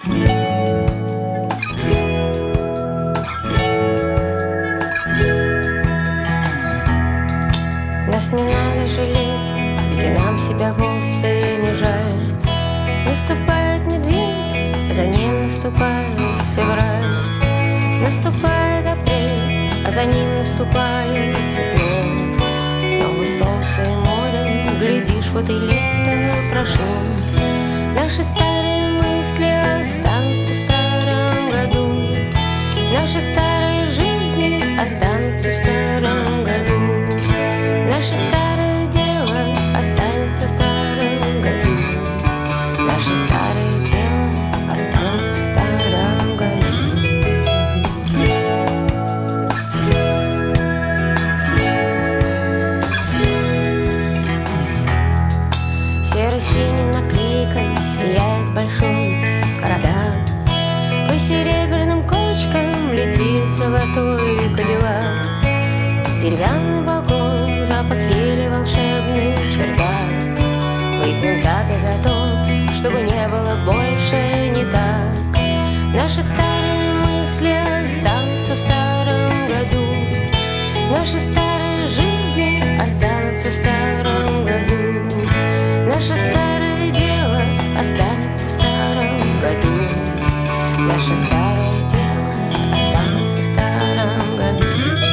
Нас не надо жалеть, ведь и нам себя вовсе не жаль. Наступает медведь, а за ним наступает февраль. Наступает апрель, а за ним наступает тепло. Снова солнце и море, глядишь, вот и лето прошло. Наши старые мысли останутся в старом году. Наши старые жизни останутся в старом году. Наше старое дело останется в старом году. Наше старое дело останется в старом году. Серо-синей наклейкой сияет большой Карадак. По серебряным кочкам летит золотой кадиллак. Деревянный балкон, запах ели, волшебный чердак. Выпьем так и за то, чтобы не было больше не так. Наши старые мысли останутся в старом году. Наши старые жизни останутся в старом году. Наше старое дело останется в старом году. Наше старое дело останется в старом году.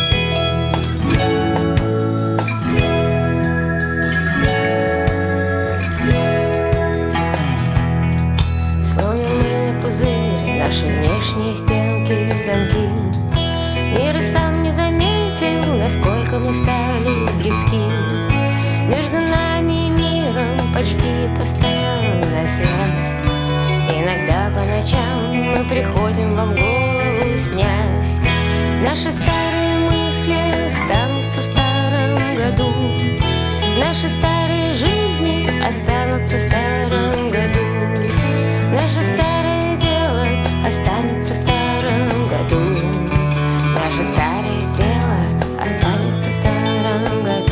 Наши внешние стенки тонки. Мир и сам не заметил, насколько мы стали близки. Между нами и миром почти постоянная связь. Иногда по ночам мы приходим вам в голову снясь. Наши старые мысли останутся в старом году. Наши старые жизни останутся в старом году. Наше старое дело останется в старом году. Наше старое дело останется в старом году.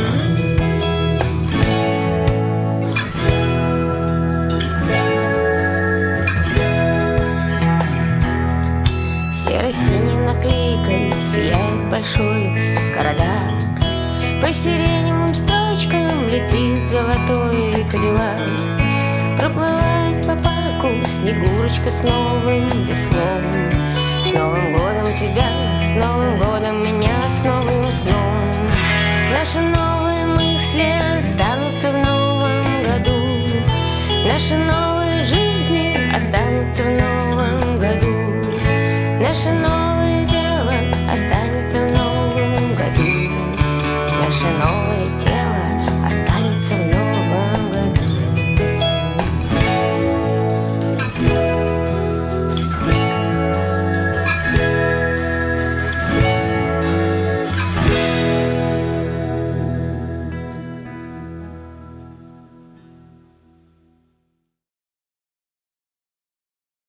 Серо-синей наклейкой сияет большой Карадак. По сиреневым строчкам летит золотой кадиллак. Проплывает по парку Снегурочка с новым веслом. С Новым годом тебя, с Новым годом меня, с новым сном. Наши новые мысли останутся в новом году. Наши новые жизни останутся в новом году. Наши новые